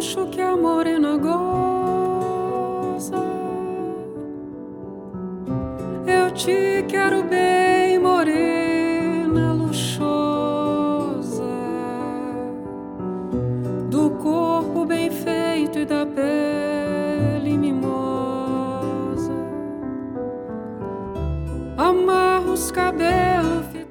luxo que a morena goza. Eu te quero bem, morena luxuosa, do corpo bem feito e da pele mimosa. Amarra os cabelos.